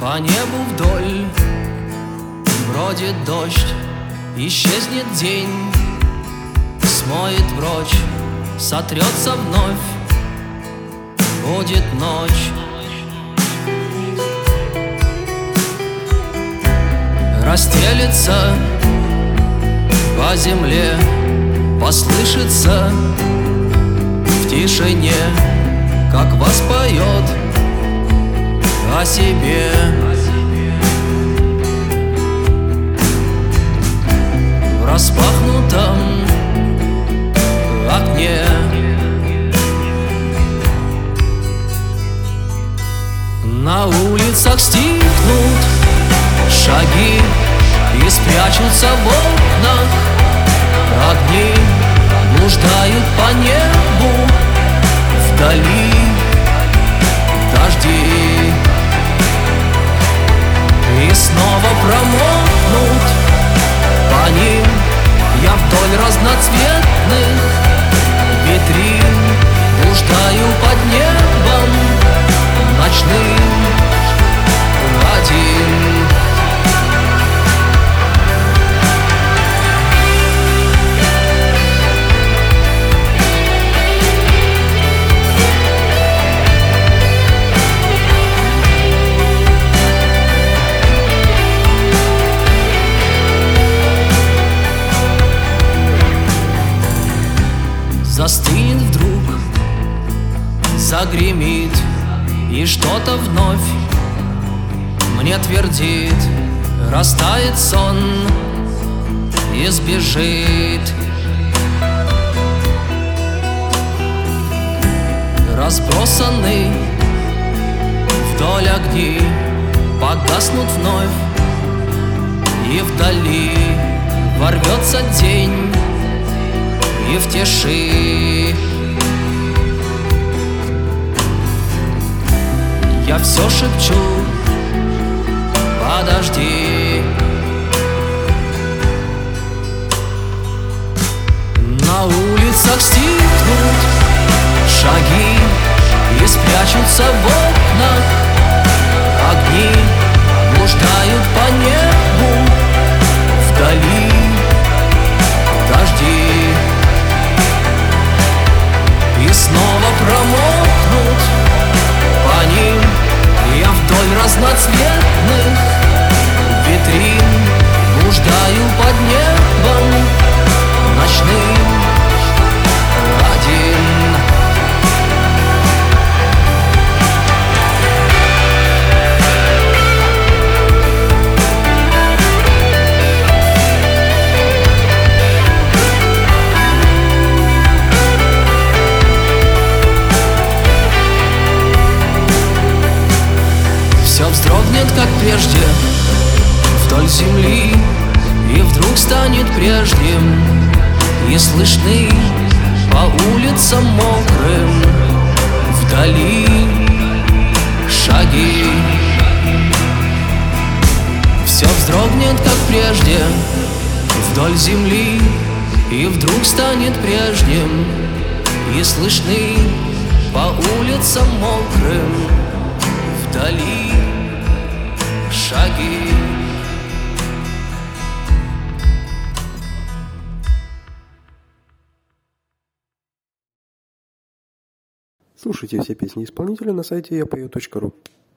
По небу вдоль бродит дождь, исчезнет день, смоет прочь, сотрется вновь, будет ночь. Расстелится по земле, послышится в тишине, как воспоет о себе. В распахнутом окне на улицах стихнут шаги и спрячутся в окнах огни, блуждают по небу вдали дожди, и снова промокнут по ним. Я вдоль разноцветных витрин блуждаю под небом ночным один. Застынет вдруг, загремит, и что-то вновь мне твердит. Растает сон и сбежит. Разбросаны вдоль огни погаснут вновь, и вдали ворвется день, и в тиши я все шепчу: подожди. На улицах стихнут шаги и спрячутся в окнах огни, блуждают по небу вдали дожди, и снова промокнут по ним. Я вдоль разноцветных витрин блуждаю под небом ночным один. Все вздрогнет, как прежде, вдоль земли, и вдруг станет прежним, и слышны по улицам мокрым вдали шаги. Все вздрогнет, как прежде, вдоль земли, и вдруг станет прежним, и слышны по улицам мокрым вдали шаги. Слушайте все песни исполнителя на сайте yapeo.ru.